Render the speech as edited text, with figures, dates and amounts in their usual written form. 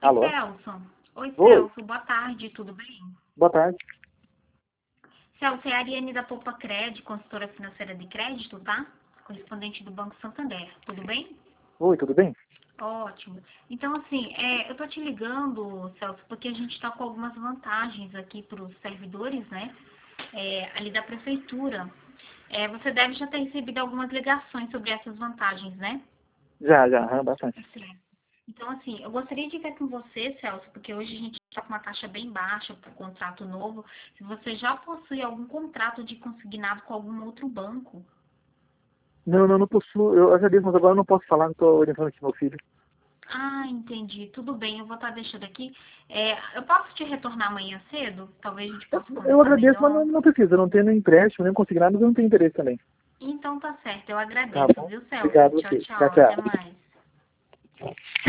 Oi, Alô? Celso. Oi, Oi, Celso. Boa tarde, tudo bem? boa tarde. Celso, é a Ariane da Poupa Cred, consultora financeira de crédito, tá? Correspondente do Banco Santander. Tudo bem? Oi, tudo bem? Ótimo. Então, assim, eu tô te ligando, Celso, porque a gente tá com algumas vantagens aqui para os servidores, né? Ali da prefeitura. Você deve já ter recebido algumas ligações sobre essas vantagens, né? Já, bastante. Assim, então, assim, eu gostaria de ver com você, Celso, porque hoje a gente está com uma taxa bem baixa para o contrato novo. Se você já possui algum contrato de consignado com algum outro banco. Não possuo, eu agradeço, mas agora eu não posso falar, não estou orientando aqui meu filho. Ah, entendi. Tudo bem, eu vou estar deixando aqui. Eu posso te retornar amanhã cedo? Talvez a gente Eu, possa eu conversar agradeço, mas melhor. não precisa, eu não tenho nem empréstimo, nem consignado, mas eu não tenho interesse também. Então tá certo, eu Tá agradeço, bom? viu, Celso? Obrigado a Tchau, você. tchau. Tchau, Até tchau. mais.